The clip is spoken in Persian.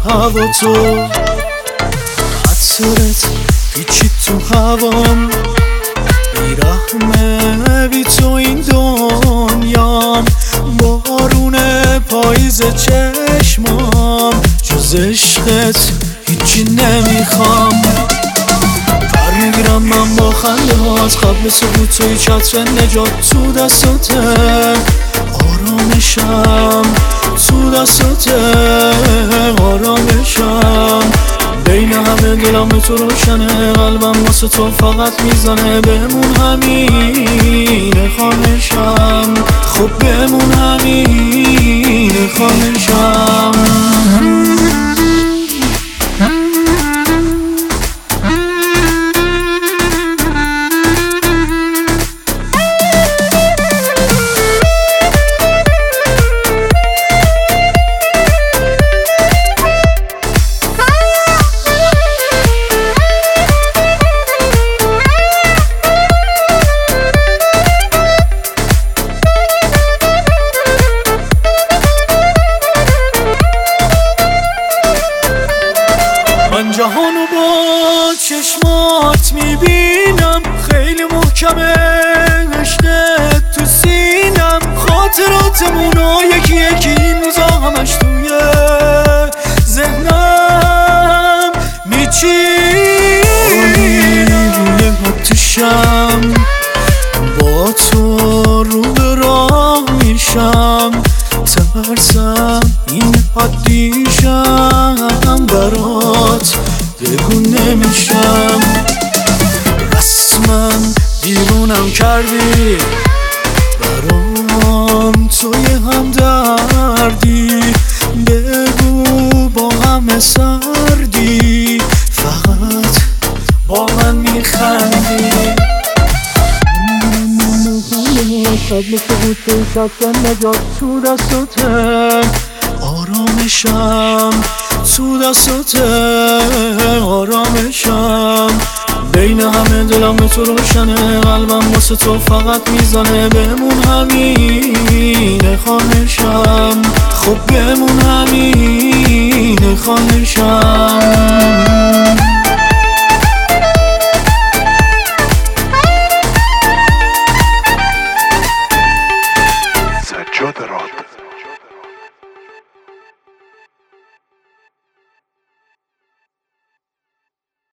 هوا تو حسرت هیچی تو هوام بیرحمه بی تو این دنیام بارون پاییز چشمام جز عشقت هیچی نمیخوام میگیرم من با خنده ها از قبل سقوط توی چتر نجات تو دستاته آرامشم تو دستاته آرامشم بین همه دلم تو روشنه قلبم واسه تو فقط میزنه بمون همینه خواهشم خب بمون همینه خواهشم من جهانو با چشمات میبینم خیلی محکمه عشقت تو سینم خاطراتمونو یکی یکی این روزا همش توی ذهنم میچینی روی آتشم با تو رو به راه میشم ترسم این حدیشم برات بگو نمیشم رسما دیوونم کردی برام توی همدردی بگو با همه سردی فقط با من میخندی قبل سقوط توی چتر نجات تو دستاته آرامشم تو دستاته آرامشم بین همه دلم تو روشنه قلبم واسه تو فقط میزنه بمون همینه خواهشم خب بمون همینه خواهشم